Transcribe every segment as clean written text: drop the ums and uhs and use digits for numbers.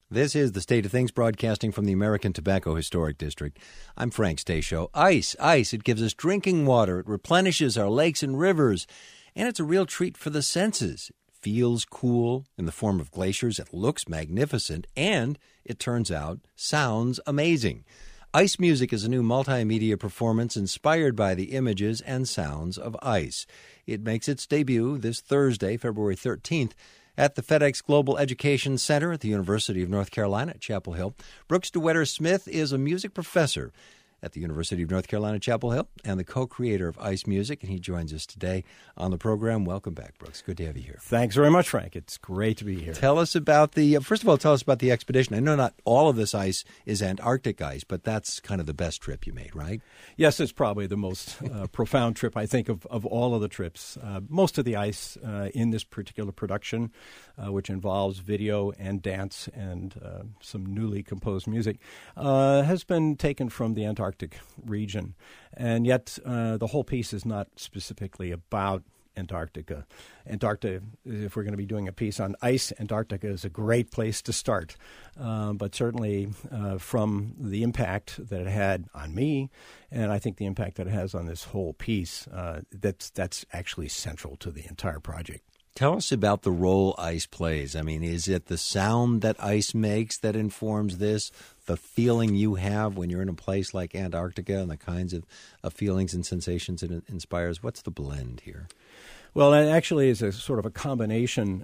This is the State of Things, broadcasting from the American Tobacco Historic District. I'm Frank Stasio. Ice, it gives us drinking water. It replenishes our lakes and rivers. And it's a real treat for the senses. It feels cool in the form of glaciers. It looks magnificent. And, it turns out, sounds amazing. Ice music is a new multimedia performance inspired by the images and sounds of ice. It makes its debut this Thursday, February 13th, at the FedEx Global Education Center at the University of North Carolina at Chapel Hill. Brooks DeWetter-Smith is a music professor at the University of North Carolina, Chapel Hill, and the co-creator of Ice Music, and he joins us today on the program. Welcome back, Brooks. Good to have you here. Thanks very much, Frank. It's great to be here. Tell us about first of all, tell us about the expedition. I know not all of this ice is Antarctic ice, but that's kind of the best trip you made, right? Yes, it's probably the most profound trip, I think, of all of the trips. Most of the ice in this particular production, which involves video and dance and some newly composed music, has been taken from the Antarctic region. And yet the whole piece is not specifically about Antarctica. Antarctica, if we're going to be doing a piece on ice, Antarctica is a great place to start. But certainly from the impact that it had on me, and I think the impact that it has on this whole piece, that's actually central to the entire project. Tell us about the role ice plays. I mean, is it the sound that ice makes that informs this, the feeling you have when you're in a place like Antarctica and the kinds of feelings and sensations it inspires? What's the blend here? Well, it actually is a sort of a combination.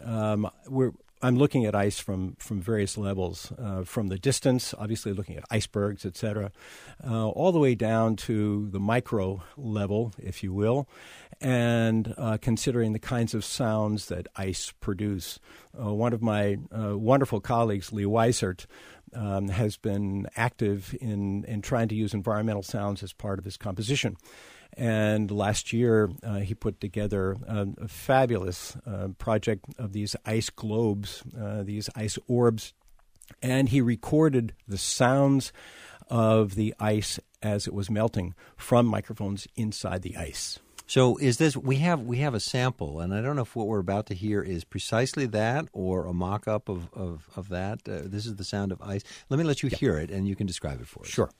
I'm looking at ice from various levels, from the distance, obviously looking at icebergs, et cetera, all the way down to the micro level, if you will, and considering the kinds of sounds that ice produce. One of my wonderful colleagues, Lee Weisert, has been active in trying to use environmental sounds as part of his composition. And last year, he put together a fabulous project of these ice globes, these ice orbs, and he recorded the sounds of the ice as it was melting from microphones inside the ice. So is this, we have a sample, and I don't know if what we're about to hear is precisely that or a mock-up of that. This is the sound of ice. Let me let you hear it, and you can describe it for us. Sure.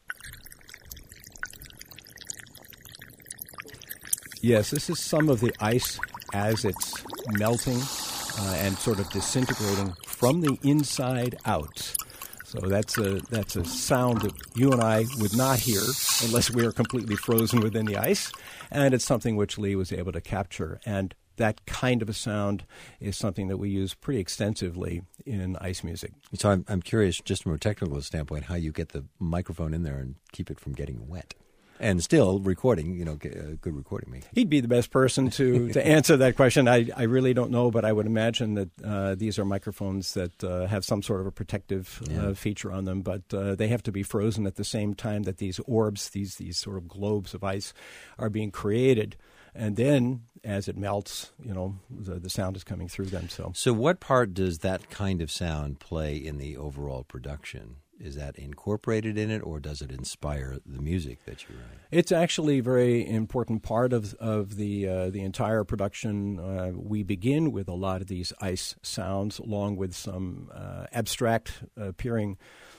Yes, this is some of the ice as it's melting and sort of disintegrating from the inside out. So that's a sound that you and I would not hear unless we are completely frozen within the ice, and it's something which Lee was able to capture. And that kind of a sound is something that we use pretty extensively in ice music. So I'm curious, just from a technical standpoint, how you get the microphone in there and keep it from getting wet. And still recording, good recording me. He'd be the best person to answer that question. I really don't know, but I would imagine that these are microphones that have some sort of a protective feature on them, but they have to be frozen at the same time that these orbs, these sort of globes of ice, are being created. And then, as it melts, the sound is coming through them. So what part does that kind of sound play in the overall production? Is that incorporated in it, or does it inspire the music that you write? It's actually a very important part of the entire production. We begin with a lot of these ice sounds, along with some abstract appearing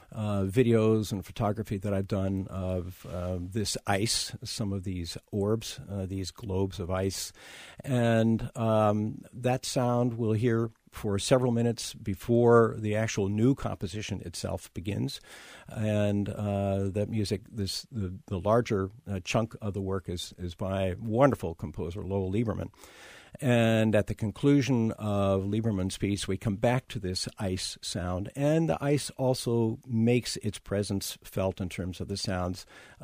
videos and photography that I've done of this ice, some of these orbs, these globes of ice. And that sound we'll hear for several minutes before the actual new composition itself begins. And that music, the larger chunk of the work is by wonderful composer Lowell Lieberman. And at the conclusion of Lieberman's piece, we come back to this ice sound. And the ice also makes its presence felt in terms of the sounds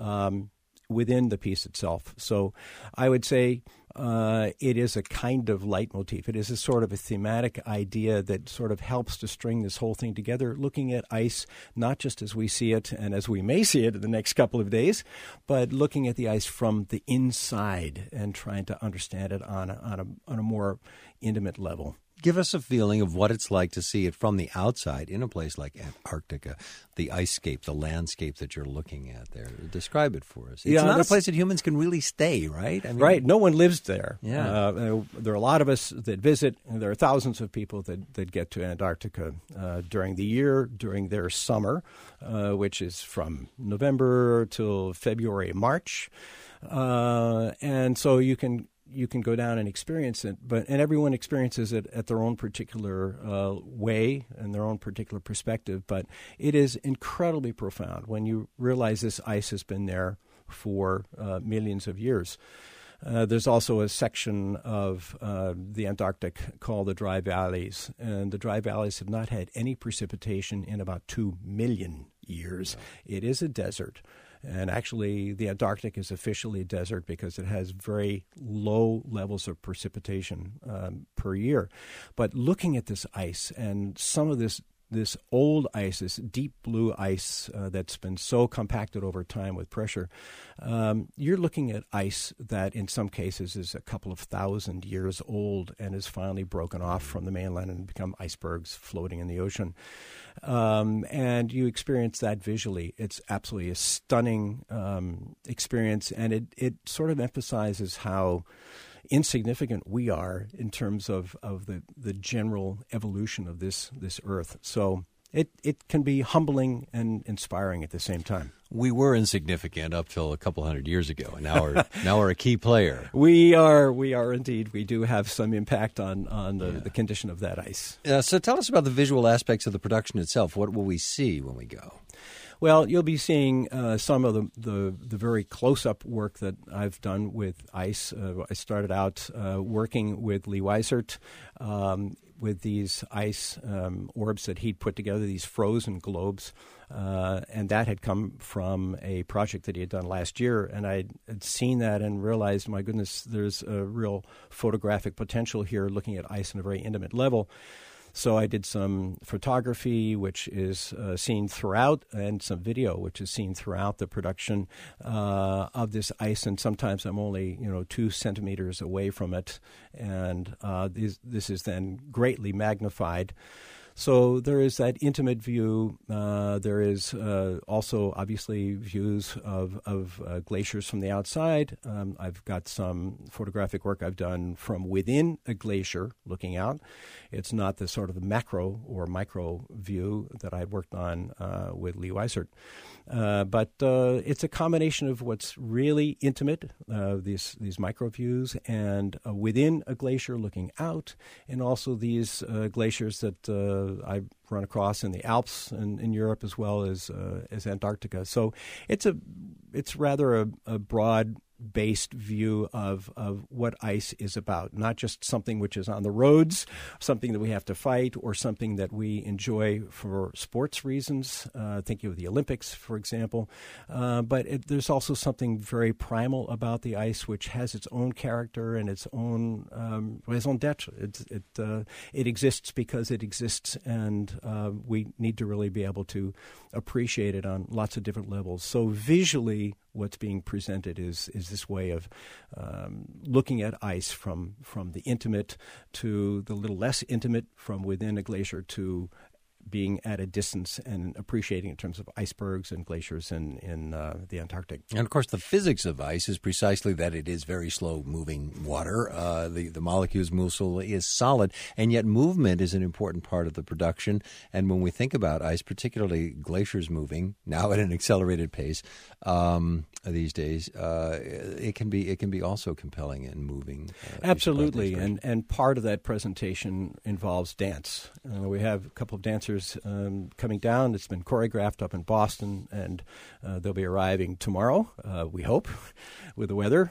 within the piece itself. So I would say it is a kind of leitmotif. It is a sort of a thematic idea that sort of helps to string this whole thing together, looking at ice not just as we see it and as we may see it in the next couple of days, but looking at the ice from the inside and trying to understand it on a more intimate level. give us a feeling of what it's like to see it from the outside in a place like Antarctica, the icescape, the landscape that you're looking at there. Describe it for us. It's not a place that humans can really stay, right? I mean, right. No one lives there. Yeah. There are a lot of us that visit, and there are thousands of people that get to Antarctica during the year, during their summer, which is from November till February, March. And so you can go down and experience it, and everyone experiences it at their own particular way and their own particular perspective. But it is incredibly profound when you realize this ice has been there for millions of years. There's also a section of the Antarctic called the Dry Valleys, and the Dry Valleys have not had any precipitation in about 2 million years. Yeah. It is a desert. And actually, the Antarctic is officially a desert because it has very low levels of precipitation per year. But looking at this ice and some of this old ice, this deep blue ice that's been so compacted over time with pressure, you're looking at ice that in some cases is a couple of thousand years old and is finally broken off from the mainland and become icebergs floating in the ocean. And you experience that visually. It's absolutely a stunning experience, and it sort of emphasizes how insignificant we are in terms of the general evolution of this Earth. So it can be humbling and inspiring at the same time. We were insignificant up till a couple hundred years ago, and now we're a key player. We are indeed. We do have some impact on the condition of that ice. So tell us about the visual aspects of the production itself. What will we see when we go? Well, you'll be seeing some of the very close-up work that I've done with ice. I started out working with Lee Weisert with these ice orbs that he'd put together, these frozen globes, and that had come from a project that he had done last year. And I had seen that and realized, my goodness, there's a real photographic potential here looking at ice on a very intimate level. So I did some photography, which is seen throughout, and some video, which is seen throughout the production of this ice. And sometimes I'm only 2 centimeters away from it, and this is then greatly magnified. So there is that intimate view. There is also, obviously, views of glaciers from the outside. I've got some photographic work I've done from within a glacier looking out. It's not the sort of macro or micro view that I'd worked on with Lee Weisert. But it's a combination of what's really intimate, these micro views, and within a glacier looking out, and also these glaciers that I've run across in the Alps and in Europe as well as Antarctica. So it's rather a broad-based view of what ice is about, not just something which is on the roads, something that we have to fight, or something that we enjoy for sports reasons, thinking of the Olympics, for example. But there's also something very primal about the ice, which has its own character and its own raison d'etre. It exists because it exists, and we need to really be able to appreciate it on lots of different levels. So visually, what's being presented is this way of looking at ice from the intimate to the little less intimate, from within a glacier to being at a distance and appreciating in terms of icebergs and glaciers in the Antarctic. And, of course, the physics of ice is precisely that it is very slow-moving water. The molecules move slowly, is solid, and yet movement is an important part of the production. And when we think about ice, particularly glaciers moving, now at an accelerated pace these days, it can be also compelling and moving. Absolutely, and part of that presentation involves dance. We have a couple of dancers coming down. It's been choreographed up in Boston, and they'll be arriving tomorrow, we hope, with the weather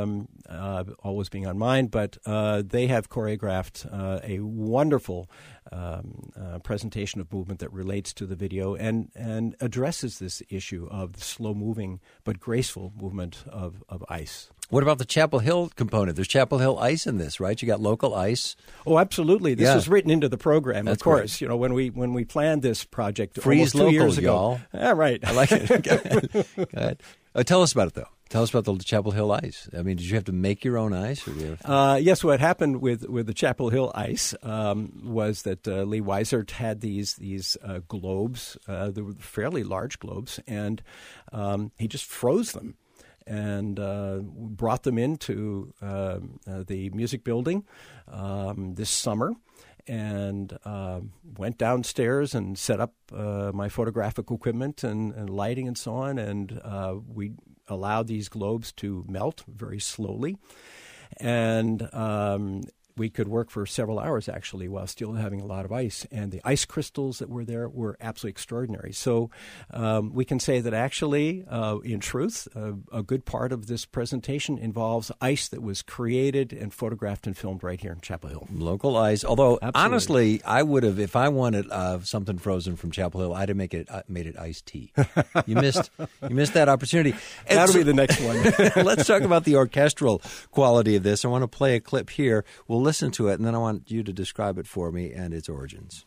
always being on mind. But they have choreographed a wonderful presentation of movement that relates to the video and addresses this issue of the slow-moving but graceful movement of ice. What about the Chapel Hill component? There's Chapel Hill ice in this, right? You got local ice. Oh, absolutely. This was written into the program, That's of course. Great. When we planned this project Freeze almost 2 years local, ago. y'all. Yeah, right. I like it. Go ahead. Tell us about it, though. Tell us about the Chapel Hill ice. I mean, did you have to make your own ice? Or Yes, what happened with the Chapel Hill ice was that Lee Weisert had these globes. They were fairly large globes, and he just froze them and brought them into the music building this summer. And went downstairs and set up my photographic equipment and lighting and so on. And we allowed these globes to melt very slowly. And we could work for several hours, actually, while still having a lot of ice. And the ice crystals that were there were absolutely extraordinary. So we can say that actually, in truth, a good part of this presentation involves ice that was created and photographed and filmed right here in Chapel Hill. Local ice. Although, Absolutely. honestly, I would have, if I wanted something frozen from Chapel Hill, I'd have made it iced tea. You missed that opportunity. That'll be the next one. Let's talk about the orchestral quality of this. I want to play a clip here. We'll listen to it, and then I want you to describe it for me and its origins.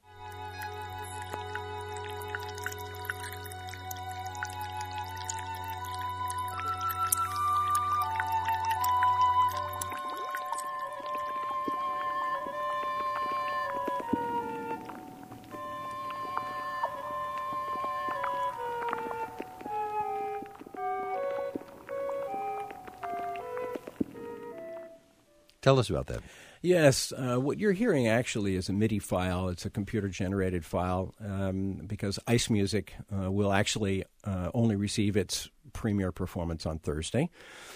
Tell us about that. Yes, what you're hearing actually is a MIDI file. It's a computer-generated file because Ice Music will actually only receive its premiere performance on Thursday.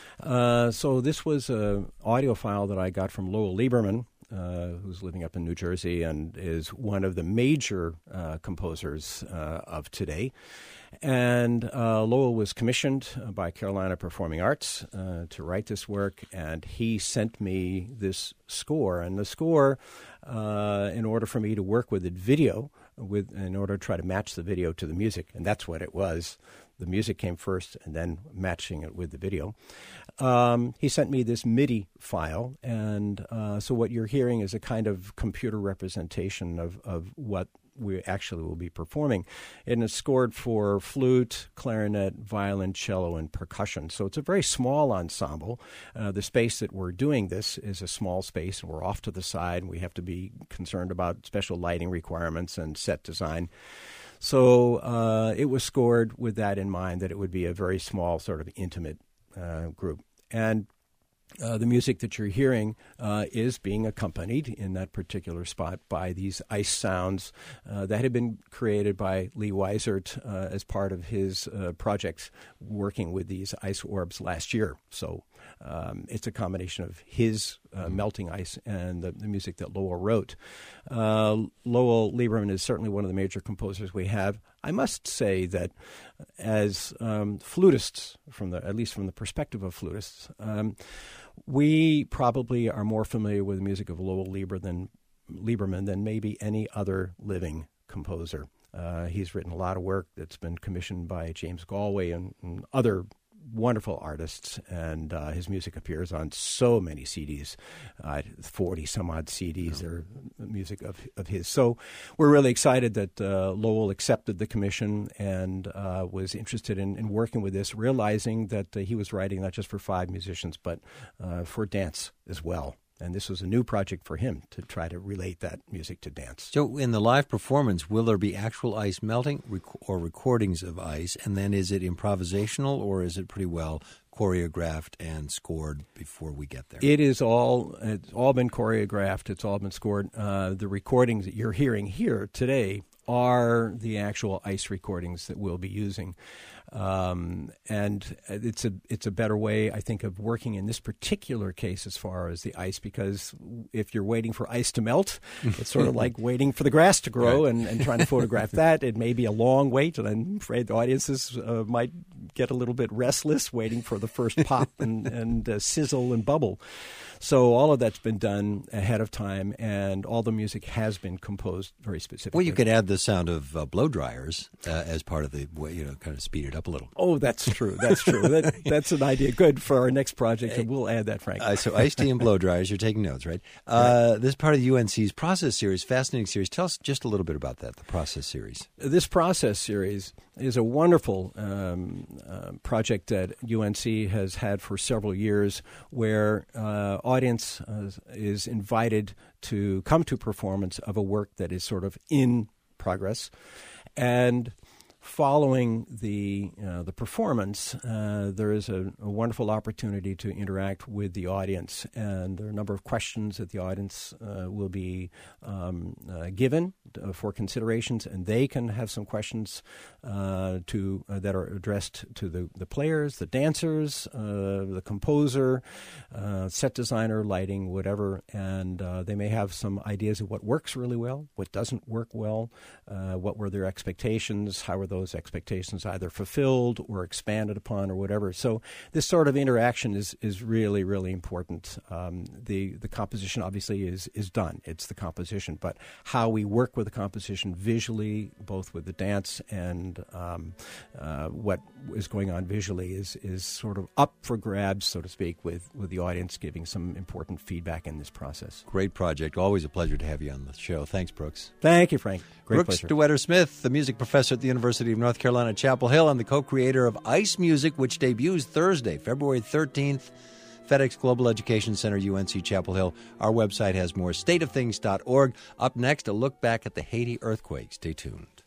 So this was an audio file that I got from Lowell Lieberman, who's living up in New Jersey and is one of the major composers of today. And Lowell was commissioned by Carolina Performing Arts to write this work, and he sent me this score. And the score, in order for me to work with the video, in order to try to match the video to the music, and that's what it was. The music came first, and then matching it with the video. He sent me this MIDI file, and so what you're hearing is a kind of computer representation of what we actually will be performing. And it's scored for flute, clarinet, violin, cello, and percussion. So it's a very small ensemble. The space that we're doing this is a small space, and we're off to the side. We have to be concerned about special lighting requirements and set design. So it was scored with that in mind, that it would be a very small, sort of intimate group. And the music that you're hearing is being accompanied in that particular spot by these ice sounds that had been created by Lee Weisert as part of his project working with these ice orbs last year. So it's a combination of his melting ice and the music that Lowell wrote. Lowell Lieberman is certainly one of the major composers we have. I must say that as flutists, at least from the perspective of flutists, we probably are more familiar with the music of Lowell Lieberman than maybe any other living composer. He's written a lot of work that's been commissioned by James Galway and other wonderful artists, and his music appears on so many CDs, 40-some-odd CDs. They're music of his. So we're really excited that Lowell accepted the commission and was interested in working with this, realizing that he was writing not just for 5 musicians, but for dance as well. And this was a new project for him to try to relate that music to dance. So in the live performance, will there be actual ice melting or recordings of ice? And then is it improvisational, or is it pretty well choreographed and scored before we get there? It's all been choreographed. It's all been scored. The recordings that you're hearing here today are the actual ice recordings that we'll be using. And it's a better way, I think, of working in this particular case as far as the ice, because if you're waiting for ice to melt, it's sort of like waiting for the grass to grow and trying to photograph that. It may be a long wait, and I'm afraid the audiences might get a little bit restless waiting for the first pop and sizzle and bubble. So all of that's been done ahead of time, and all the music has been composed very specifically. Well, you could add the sound of blow dryers as part of the way, kind of speed it up a little. Oh, that's true. That's true. That's an idea. Good for our next project, and we'll add that, Frank. So iced tea and blow dryers. You're taking notes, right? Right. This is part of UNC's Process Series, fascinating series. Tell us just a little bit about that, the Process Series. This Process Series is a wonderful project that UNC has had for several years, where audience is invited to come to performance of a work that is sort of in progress, and following the performance, there is a wonderful opportunity to interact with the audience, and there are a number of questions that the audience will be given for considerations, and they can have some questions that are addressed to the players, the dancers, the composer, set designer, lighting, whatever, and they may have some ideas of what works really well, what doesn't work well, what were their expectations, how were those expectations either fulfilled or expanded upon or whatever. So this sort of interaction is really, really important. The composition obviously is done. It's the composition. But how we work with the composition visually, both with the dance and what is going on visually is sort of up for grabs, so to speak, with the audience giving some important feedback in this process. Great project. Always a pleasure to have you on the show. Thanks, Brooks. Thank you, Frank. Great Brooks pleasure. DeWetter-Smith, the music professor at the University of North Carolina, Chapel Hill, and the co-creator of Ice Music, which debuts Thursday, February 13th, FedEx Global Education Center, UNC Chapel Hill. Our website has more, stateofthings.org. Up next, a look back at the Haiti earthquake. Stay tuned.